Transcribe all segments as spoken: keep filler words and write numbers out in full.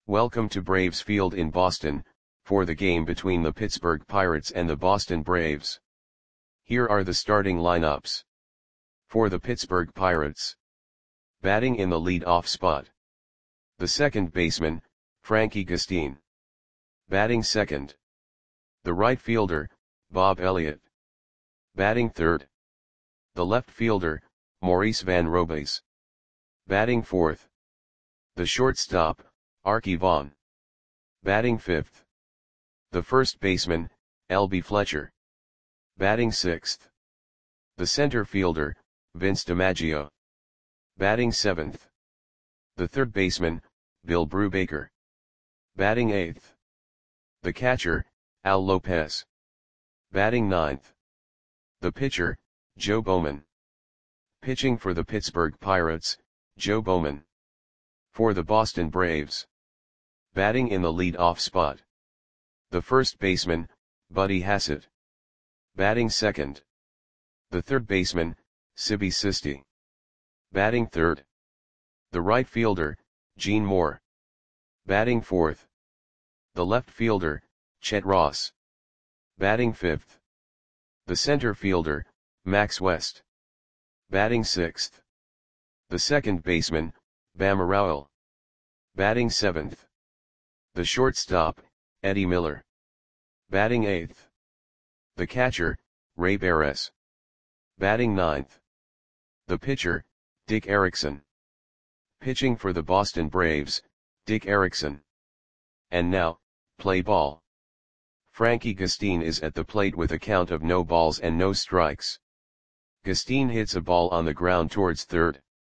Welcome to Braves Field in Boston, for the game between the Pittsburgh Pirates and the Boston Braves. Here are the starting lineups. For the Pittsburgh Pirates. Batting in the lead-off spot. The second baseman, Frankie Gustin. Batting second. The right fielder, Bob Elliott. Batting third. The left fielder, Maurice Van Robays. Batting fourth. The shortstop, Arky Vaughan. Batting fifth. The first baseman, L B Fletcher. Batting sixth. The center fielder, Vince DiMaggio. Batting seventh. The third baseman, Bill Brubaker. Batting eighth. The catcher, Al Lopez. Batting ninth. The pitcher, Joe Bowman. Pitching for the Pittsburgh Pirates, Joe Bowman. For the Boston Braves. Batting in the lead-off spot. The first baseman, Buddy Hassett. Batting second. The third baseman, Sibby Sisti. Batting third. The right fielder, Gene Moore. Batting fourth. The left fielder, Chet Ross. Batting fifth. The center fielder, Max West. Batting sixth. The second baseman, Bam Rowell. Batting seventh. The shortstop, Eddie Miller. Batting eighth. The catcher, Ray Barres. Batting ninth. The pitcher, Dick Erickson. Pitching for the Boston Braves, Dick Erickson. And now, play ball. Frankie Gustin is at the plate with a count of no balls and no strikes. Gustin hits a ball on the ground towards third.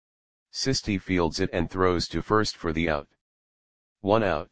Sisti fields it and throws to first for the out. One out.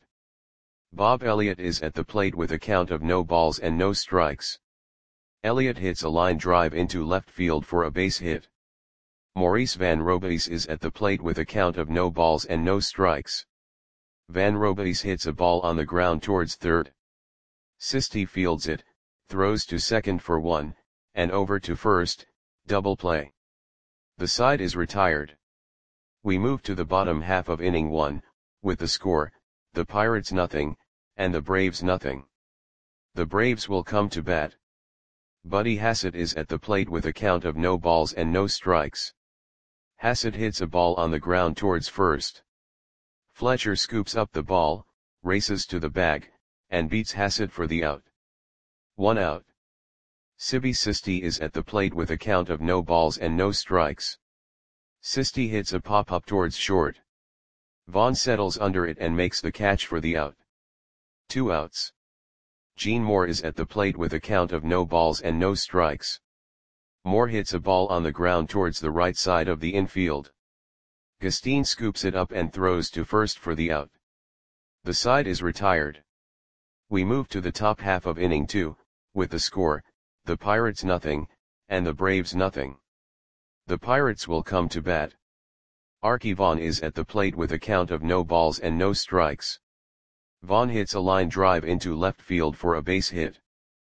Bob Elliott is at the plate with a count of no balls and no strikes. Elliott hits a line drive into left field for a base hit. Maurice Van Robays is at the plate with a count of no balls and no strikes. Van Robays hits a ball on the ground towards third. Sisti fields it, throws to second for one, and over to first, double play. The side is retired. We move to the bottom half of inning one, with the score, the Pirates nothing, and the Braves nothing. The Braves will come to bat. Buddy Hassett is at the plate with a count of no balls and no strikes. Hassett hits a ball on the ground towards first. Fletcher scoops up the ball, races to the bag, and beats Hassett for the out. One out. Sibby Sisti is at the plate with a count of no balls and no strikes. Sisti hits a pop-up towards short. Vaughan settles under it and makes the catch for the out. Two outs. Gene Moore is at the plate with a count of no balls and no strikes. Moore hits a ball on the ground towards the right side of the infield. Gustin scoops it up and throws to first for the out. The side is retired. We move to the top half of inning two, with the score, the Pirates nothing, and the Braves nothing. The Pirates will come to bat. Arky Vaughan is at the plate with a count of no balls and no strikes. Vaughan hits a line drive into left field for a base hit.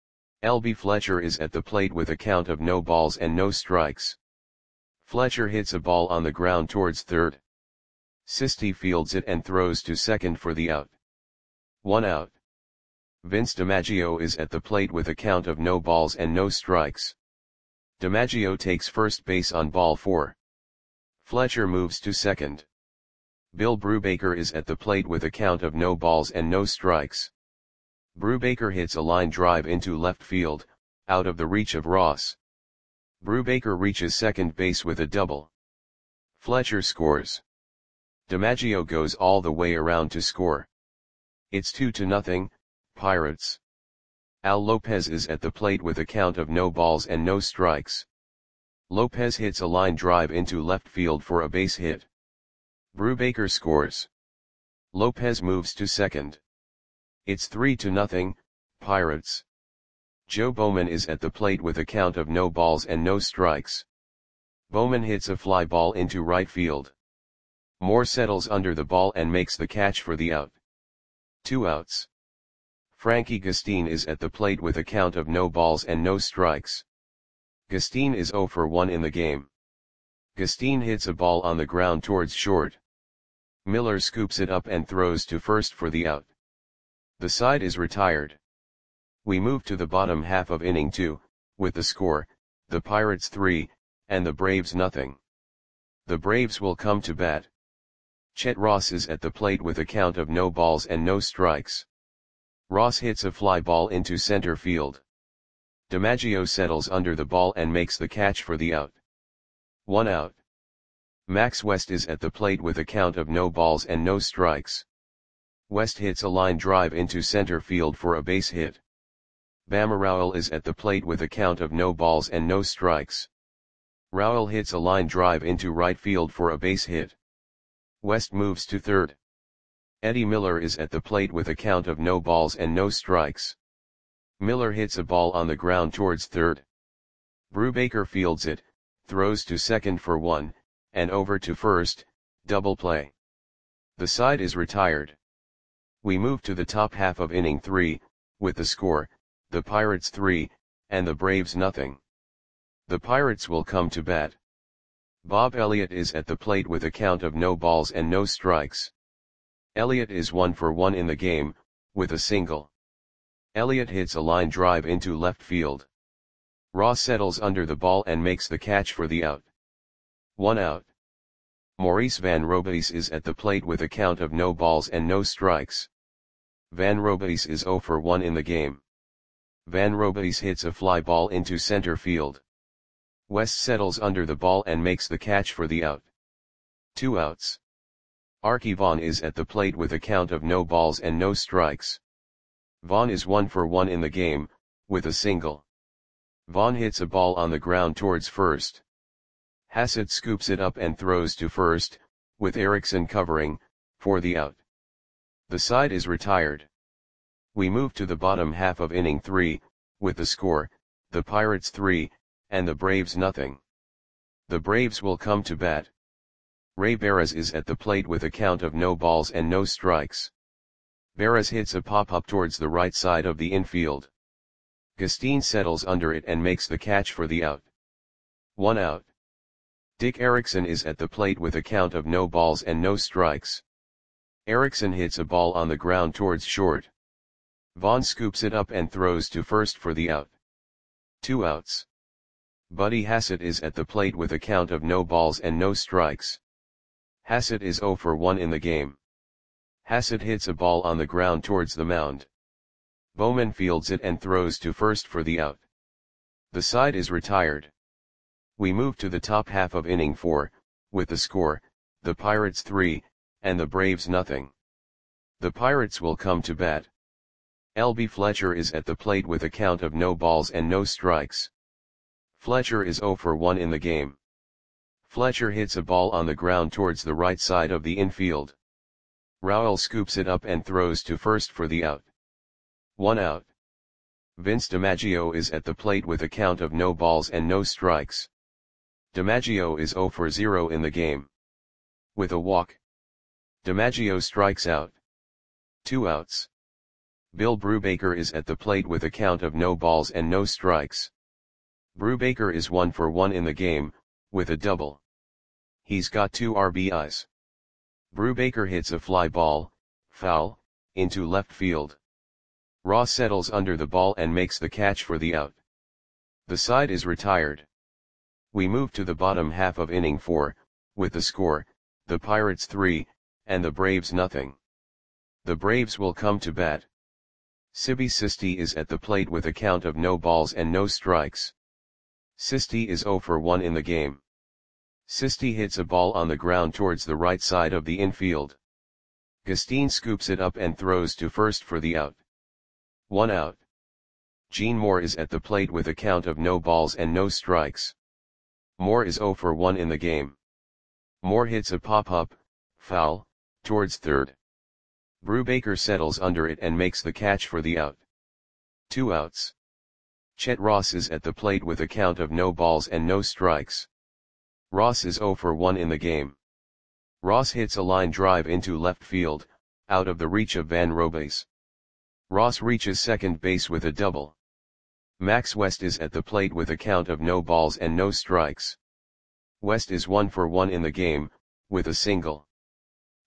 L B Fletcher is at the plate with a count of no balls and no strikes. Fletcher hits a ball on the ground towards third. Sisti fields it and throws to second for the out. One out. Vince DiMaggio is at the plate with a count of no balls and no strikes. DiMaggio takes first base on ball four. Fletcher moves to second. Bill Brubaker is at the plate with a count of no balls and no strikes. Brubaker hits a line drive into left field, out of the reach of Ross. Brubaker reaches second base with a double. Fletcher scores. DiMaggio goes all the way around to score. It's two to nothing, Pirates. Al Lopez is at the plate with a count of no balls and no strikes. Lopez hits a line drive into left field for a base hit. Brubaker scores. Lopez moves to second. It's three to nothing, Pirates. Joe Bowman is at the plate with a count of no balls and no strikes. Bowman hits a fly ball into right field. Moore settles under the ball and makes the catch for the out. Two outs. Frankie Gustin is at the plate with a count of no balls and no strikes. Gustin is zero for one in the game. Gustin hits a ball on the ground towards short. Miller scoops it up and throws to first for the out. The side is retired. We move to the bottom half of inning two, with the score, the Pirates three, and the Braves nothing. The Braves will come to bat. Chet Ross is at the plate with a count of no balls and no strikes. Ross hits a fly ball into center field. DiMaggio settles under the ball and makes the catch for the out. One out. Max West is at the plate with a count of no balls and no strikes. West hits a line drive into center field for a base hit. Bama Rowell is at the plate with a count of no balls and no strikes. Rowell hits a line drive into right field for a base hit. West moves to third. Eddie Miller is at the plate with a count of no balls and no strikes. Miller hits a ball on the ground towards third. Brubaker fields it, throws to second for one, and over to first, double play. The side is retired. We move to the top half of inning three, with the score, the Pirates three, and the Braves nothing. The Pirates will come to bat. Bob Elliott is at the plate with a count of no balls and no strikes. Elliott is one for one in the game, with a single. Elliott hits a line drive into left field. Ross settles under the ball and makes the catch for the out. One out. Maurice Van Robies is at the plate with a count of no balls and no strikes. Van Robies is zero for one in the game. Van Robies hits a fly ball into center field. West settles under the ball and makes the catch for the out. Two outs. Archie Vaughn is at the plate with a count of no balls and no strikes. Vaughn is one for one in the game, with a single. Vaughn hits a ball on the ground towards first. Hassett scoops it up and throws to first, with Erickson covering, for the out. The side is retired. We move to the bottom half of inning three, with the score, the Pirates three, and the Braves nothing. The Braves will come to bat. Ray Barras is at the plate with a count of no balls and no strikes. Barras hits a pop-up towards the right side of the infield. Gustine settles under it and makes the catch for the out. One out. Dick Erickson is at the plate with a count of no balls and no strikes. Erickson hits a ball on the ground towards short. Vaughn scoops it up and throws to first for the out. Two outs. Buddy Hassett is at the plate with a count of no balls and no strikes. Hassett is zero for one in the game. Hassett hits a ball on the ground towards the mound. Bowman fields it and throws to first for the out. The side is retired. We move to the top half of inning four, with the score, the Pirates three, and the Braves nothing. The Pirates will come to bat. L B Fletcher is at the plate with a count of no balls and no strikes. Fletcher is zero for one in the game. Fletcher hits a ball on the ground towards the right side of the infield. Rowell scoops it up and throws to first for the out. One out. Vince DiMaggio is at the plate with a count of no balls and no strikes. DiMaggio is zero for zero in the game. With a walk. DiMaggio strikes out. Two outs. Bill Brubaker is at the plate with a count of no balls and no strikes. Brubaker is one for one in the game, with a double. He's got two R B Is. Brubaker hits a fly ball, foul, into left field. Ross settles under the ball and makes the catch for the out. The side is retired. We move to the bottom half of inning four, with the score, the Pirates three, and the Braves nothing. The Braves will come to bat. Sibby Sisti is at the plate with a count of no balls and no strikes. Sisti is zero for one in the game. Sisti hits a ball on the ground towards the right side of the infield. Gustine scoops it up and throws to first for the out. One out. Gene Moore is at the plate with a count of no balls and no strikes. Moore is zero for one in the game. Moore hits a pop-up, foul, towards third. Brubaker settles under it and makes the catch for the out. Two outs. Chet Ross is at the plate with a count of no balls and no strikes. Ross is zero for one in the game. Ross hits a line drive into left field, out of the reach of Van Robies. Ross reaches second base with a double. Max West is at the plate with a count of no balls and no strikes. West is one for one in the game, with a single.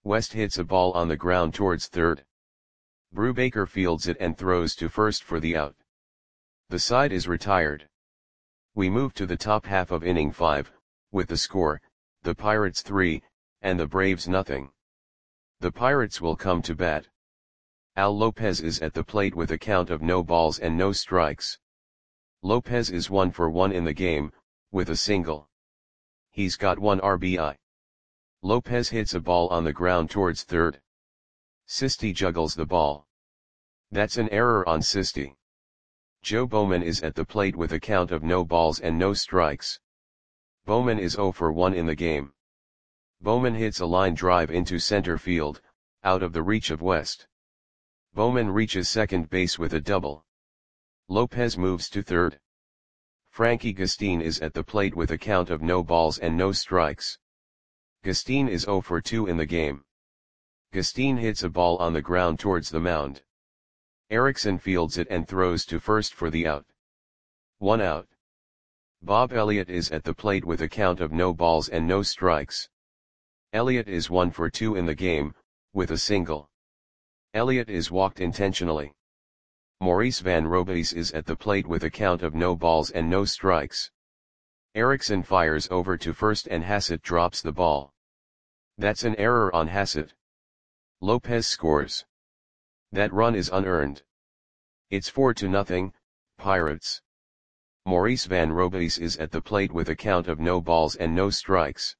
West hits a ball on the ground towards third. Brubaker fields it and throws to first for the out. The side is retired. We move to the top half of inning five, with the score, the Pirates three, and the Braves nothing. The Pirates will come to bat. Al Lopez is at the plate with a count of no balls and no strikes. Lopez is one for one in the game, with a single. He's got one R B I. Lopez hits a ball on the ground towards third. Sisti juggles the ball. That's an error on Sisti. Joe Bowman is at the plate with a count of no balls and no strikes. Bowman is zero for one in the game. Bowman hits a line drive into center field, out of the reach of West. Bowman reaches second base with a double. Lopez moves to third. Frankie Gustin is at the plate with a count of no balls and no strikes. Gustin is zero for two in the game. Gustin hits a ball on the ground towards the mound. Erickson fields it and throws to first for the out. One out. Bob Elliott is at the plate with a count of no balls and no strikes. Elliott is one for two in the game, with a single. Elliott is walked intentionally. Maurice Van Robies is at the plate with a count of no balls and no strikes. Erickson fires over to first and Hassett drops the ball. That's an error on Hassett. Lopez scores. That run is unearned. It's four to nothing, Pirates. Maurice Van Robies is at the plate with a count of no balls and no strikes.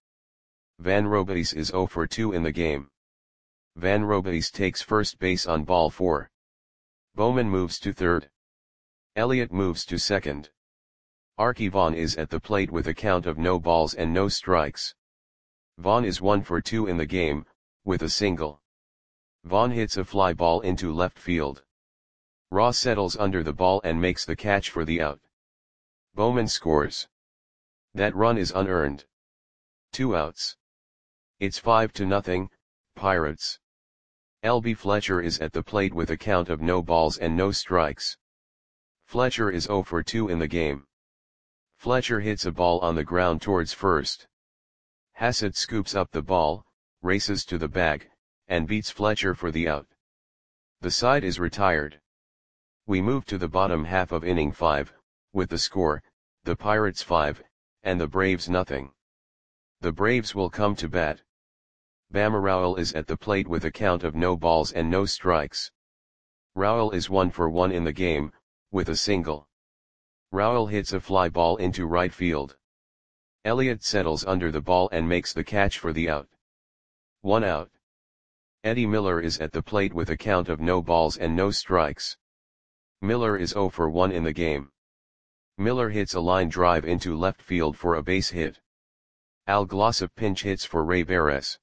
Van Robies is zero for two in the game. Van Robies takes first base on ball four. Bowman moves to third. Elliott moves to second. Archie Vaughn is at the plate with a count of no balls and no strikes. Vaughn is one for two in the game, with a single. Vaughn hits a fly ball into left field. Ross settles under the ball and makes the catch for the out. Bowman scores. That run is unearned. Two outs. It's five to nothing, Pirates. L B Fletcher is at the plate with a count of no balls and no strikes. Fletcher is zero for two in the game. Fletcher hits a ball on the ground towards first. Hassett scoops up the ball, races to the bag, and beats Fletcher for the out. The side is retired. We move to the bottom half of inning five, with the score, the Pirates five, and the Braves nothing. The Braves will come to bat. Bama Rowell is at the plate with a count of no balls and no strikes. Rowell is one for one in the game, with a single. Rowell hits a fly ball into right field. Elliott settles under the ball and makes the catch for the out. One out. Eddie Miller is at the plate with a count of no balls and no strikes. Miller is zero for one in the game. Miller hits a line drive into left field for a base hit. Al Glossop pinch hits for Ray Barres.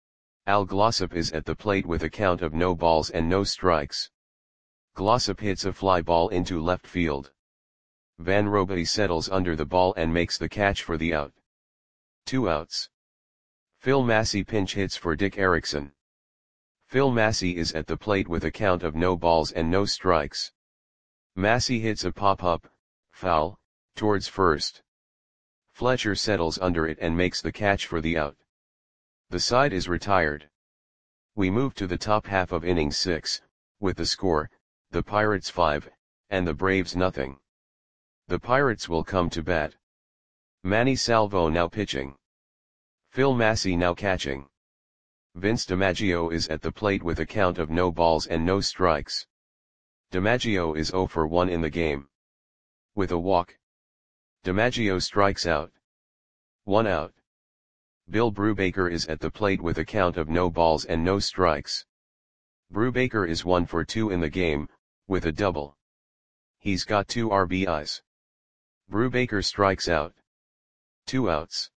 Al Glossop is at the plate with a count of no balls and no strikes. Glossop hits a fly ball into left field. Van Robies settles under the ball and makes the catch for the out. Two outs. Phil Massey pinch hits for Dick Erickson. Phil Massey is at the plate with a count of no balls and no strikes. Massey hits a pop-up, foul, towards first. Fletcher settles under it and makes the catch for the out. The side is retired. We move to the top half of inning six, with the score, the Pirates five, and the Braves nothing. The Pirates will come to bat. Manny Salvo now pitching. Phil Massey now catching. Vince DiMaggio is at the plate with a count of no balls and no strikes. DiMaggio is zero for one in the game. With a walk. DiMaggio strikes out. One out. Bill Brubaker is at the plate with a count of no balls and no strikes. Brubaker is one for two in the game, with a double. He's got two R B Is. Brubaker strikes out. Two outs.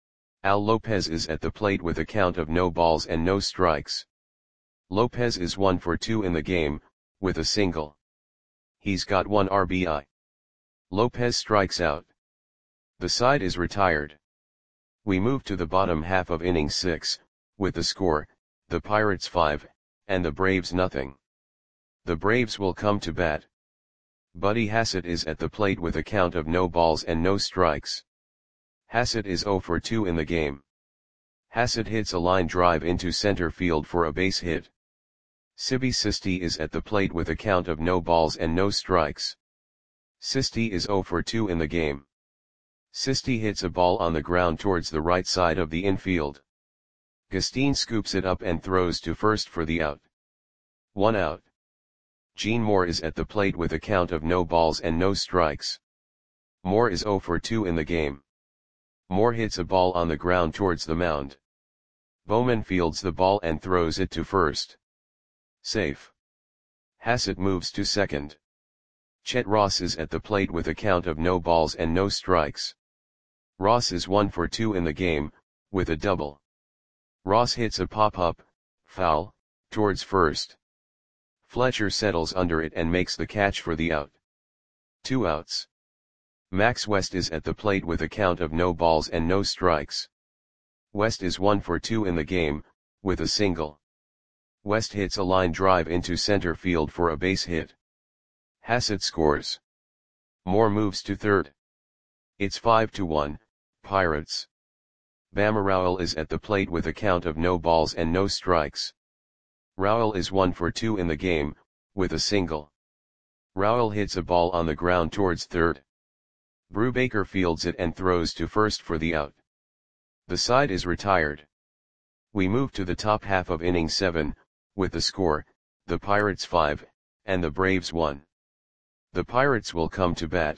Al Lopez is at the plate with a count of no balls and no strikes. Lopez is one for two in the game, with a single. He's got one R B I. Lopez strikes out. The side is retired. We move to the bottom half of inning six, with the score, the Pirates five, and the Braves nothing. The Braves will come to bat. Buddy Hassett is at the plate with a count of no balls and no strikes. Hassett is zero for two in the game. Hassett hits a line drive into center field for a base hit. Sibi Sisti is at the plate with a count of no balls and no strikes. Sisti is zero for two in the game. Sisti hits a ball on the ground towards the right side of the infield. Gustine scoops it up and throws to first for the out. One out. Gene Moore is at the plate with a count of no balls and no strikes. Moore is zero for two in the game. Moore hits a ball on the ground towards the mound. Bowman fields the ball and throws it to first. Safe. Hassett moves to second. Chet Ross is at the plate with a count of no balls and no strikes. Ross is one for two in the game, with a double. Ross hits a pop-up, foul, towards first. Fletcher settles under it and makes the catch for the out. Two outs. Max West is at the plate with a count of no balls and no strikes. West is one for two in the game, with a single. West hits a line drive into center field for a base hit. Hassett scores. Moore moves to third. It's five to one, Pirates. Bama Rowell is at the plate with a count of no balls and no strikes. Rowell is one for two in the game, with a single. Rowell hits a ball on the ground towards third. Brubaker fields it and throws to first for the out. The side is retired. We move to the top half of inning seven, with the score, the Pirates five, and the Braves one. The Pirates will come to bat.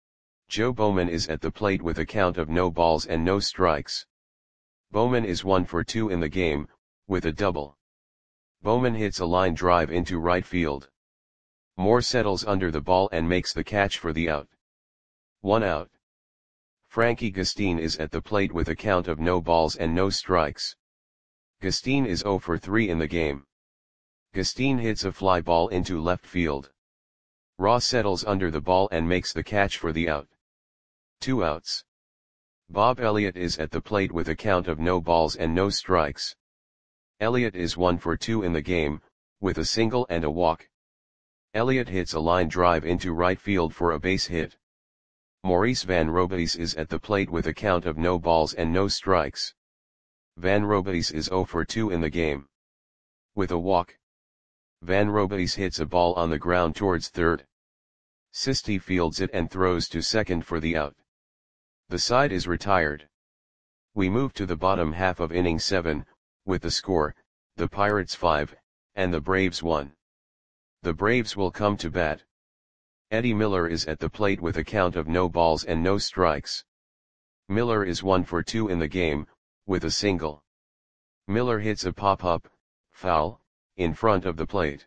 Joe Bowman is at the plate with a count of no balls and no strikes. Bowman is one for two in the game, with a double. Bowman hits a line drive into right field. Moore settles under the ball and makes the catch for the out. One out. Frankie Gustine is at the plate with a count of no balls and no strikes. Gustine is zero for three in the game. Gustine hits a fly ball into left field. Ross settles under the ball and makes the catch for the out. Two outs. Bob Elliott is at the plate with a count of no balls and no strikes. Elliott is one for two in the game, with a single and a walk. Elliott hits a line drive into right field for a base hit. Maurice Van Robies is at the plate with a count of no balls and no strikes. Van Robies is zero for two in the game. With a walk. Van Robies hits a ball on the ground towards third. Sisti fields it and throws to second for the out. The side is retired. We move to the bottom half of inning seven, with the score, the Pirates five, and the Braves one. The Braves will come to bat. Eddie Miller is at the plate with a count of no balls and no strikes. Miller is one for two in the game, with a single. Miller hits a pop-up, foul, in front of the plate.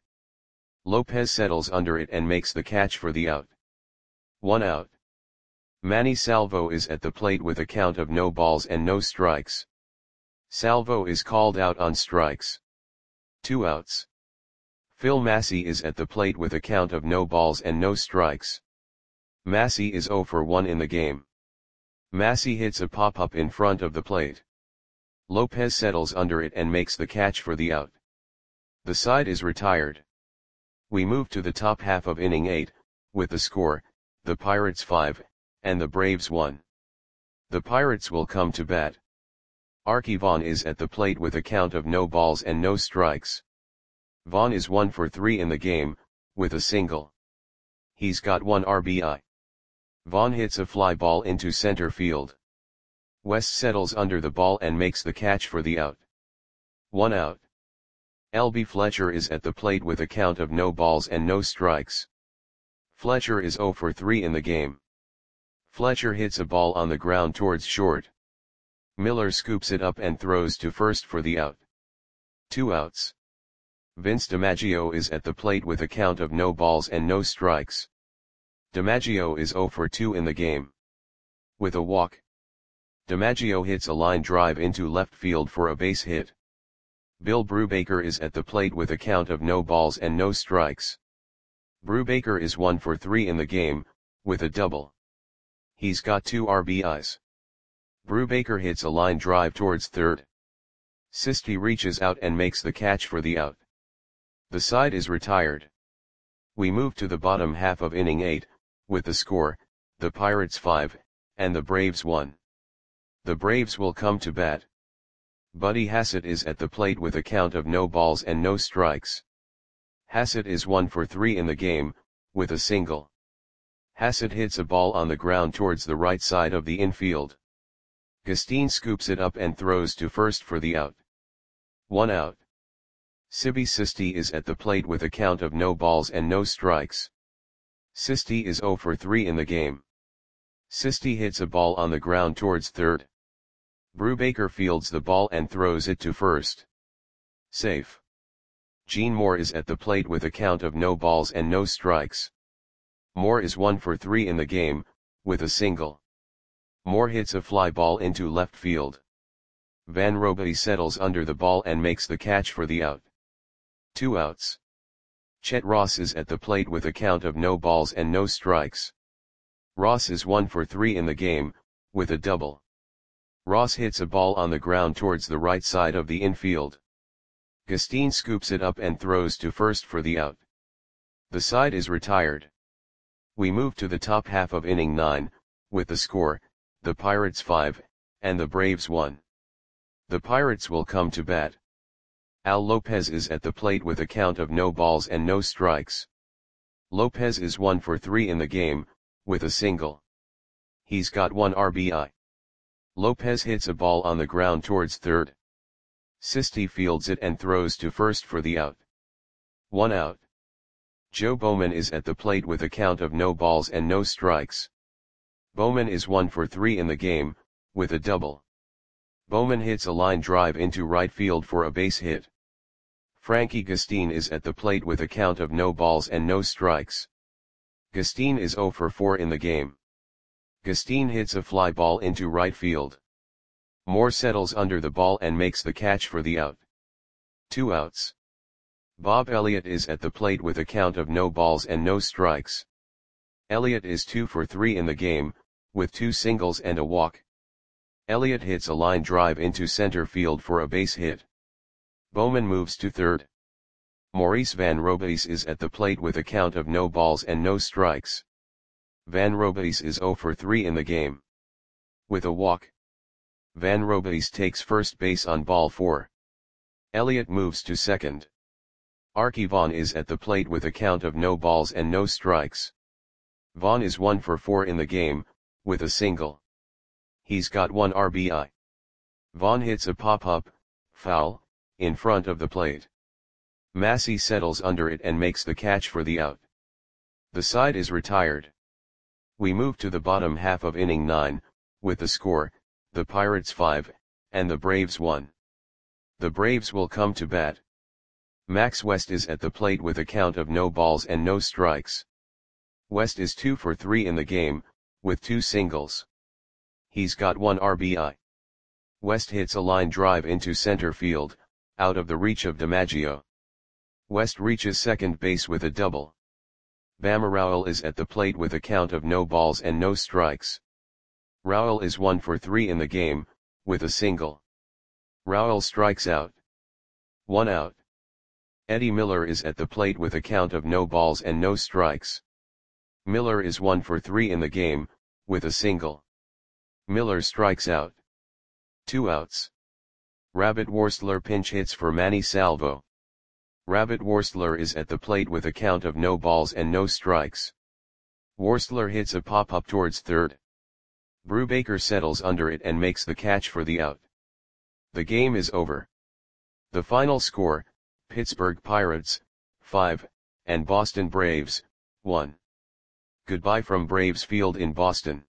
Lopez settles under it and makes the catch for the out. One out. Manny Salvo is at the plate with a count of no balls and no strikes. Salvo is called out on strikes. Two outs. Phil Massey is at the plate with a count of no balls and no strikes. Massey is zero for one in the game. Massey hits a pop-up in front of the plate. Lopez settles under it and makes the catch for the out. The side is retired. We move to the top half of inning eight, with the score, the Pirates five, and the Braves one. The Pirates will come to bat. Archie Vaughn is at the plate with a count of no balls and no strikes. Vaughn is one for three in the game, with a single. He's got one R B I. Vaughn hits a fly ball into center field. West settles under the ball and makes the catch for the out. One out. L B Fletcher is at the plate with a count of no balls and no strikes. Fletcher is zero for three in the game. Fletcher hits a ball on the ground towards short. Miller scoops it up and throws to first for the out. Two outs. Vince DiMaggio is at the plate with a count of no balls and no strikes. DiMaggio is zero for two in the game. With a walk. DiMaggio hits a line drive into left field for a base hit. Bill Brubaker is at the plate with a count of no balls and no strikes. Brubaker is one for three in the game, with a double. He's got two R B Is. Brubaker hits a line drive towards third. Sisti reaches out and makes the catch for the out. The side is retired. We move to the bottom half of inning eight, with the score, the Pirates five, and the Braves one. The Braves will come to bat. Buddy Hassett is at the plate with a count of no balls and no strikes. Hassett is one for three in the game, with a single. Hassett hits a ball on the ground towards the right side of the infield. Gustin scoops it up and throws to first for the out. One out. Sibi Sisti is at the plate with a count of no balls and no strikes. Sisti is zero for three in the game. Sisti hits a ball on the ground towards third. Brubaker fields the ball and throws it to first. Safe. Gene Moore is at the plate with a count of no balls and no strikes. Moore is one for three in the game, with a single. Moore hits a fly ball into left field. Van Robaty settles under the ball and makes the catch for the out. Two outs. Chet Ross is at the plate with a count of no balls and no strikes. Ross is one for three in the game, with a double. Ross hits a ball on the ground towards the right side of the infield. Gustin scoops it up and throws to first for the out. The side is retired. We move to the top half of inning nine, with the score, the Pirates five, and the Braves one. The Pirates will come to bat. Al Lopez is at the plate with a count of no balls and no strikes. Lopez is one for three in the game, with a single. He's got one R B I. Lopez hits a ball on the ground towards third. Sisti fields it and throws to first for the out. One out. Joe Bowman is at the plate with a count of no balls and no strikes. Bowman is one for three in the game, with a double. Bowman hits a line drive into right field for a base hit. Frankie Gustin is at the plate with a count of no balls and no strikes. Gustin is zero for four in the game. Gustin hits a fly ball into right field. Moore settles under the ball and makes the catch for the out. Two outs. Bob Elliott is at the plate with a count of no balls and no strikes. Elliott is two for three in the game, with two singles and a walk. Elliott hits a line drive into center field for a base hit. Bowman moves to third. Maurice Van Robaty is at the plate with a count of no balls and no strikes. Van Robaty is zero for three in the game. With a walk. Van Robaty takes first base on ball four. Elliott moves to second. Archie Vaughn is at the plate with a count of no balls and no strikes. Vaughn is one for four in the game, with a single. He's got one R B I. Vaughn hits a pop-up, foul, in front of the plate. Massey settles under it and makes the catch for the out. The side is retired. We move to the bottom half of inning nine, with the score, the Pirates five, and the Braves one. The Braves will come to bat. Max West is at the plate with a count of no balls and no strikes. West is two for three in the game, with two singles. He's got one R B I. West hits a line drive into center field, out of the reach of DiMaggio. West reaches second base with a double. Bama Rowell is at the plate with a count of no balls and no strikes. Rowell is one for three in the game, with a single. Rowell strikes out. One out. Eddie Miller is at the plate with a count of no balls and no strikes. Miller is one for three in the game, with a single. Miller strikes out. Two outs. Rabbit Worstler pinch hits for Manny Salvo. Rabbit Worstler is at the plate with a count of no balls and no strikes. Worstler hits a pop-up towards third. Brubaker settles under it and makes the catch for the out. The game is over. The final score, Pittsburgh Pirates, five, and Boston Braves, one. Goodbye from Braves Field in Boston.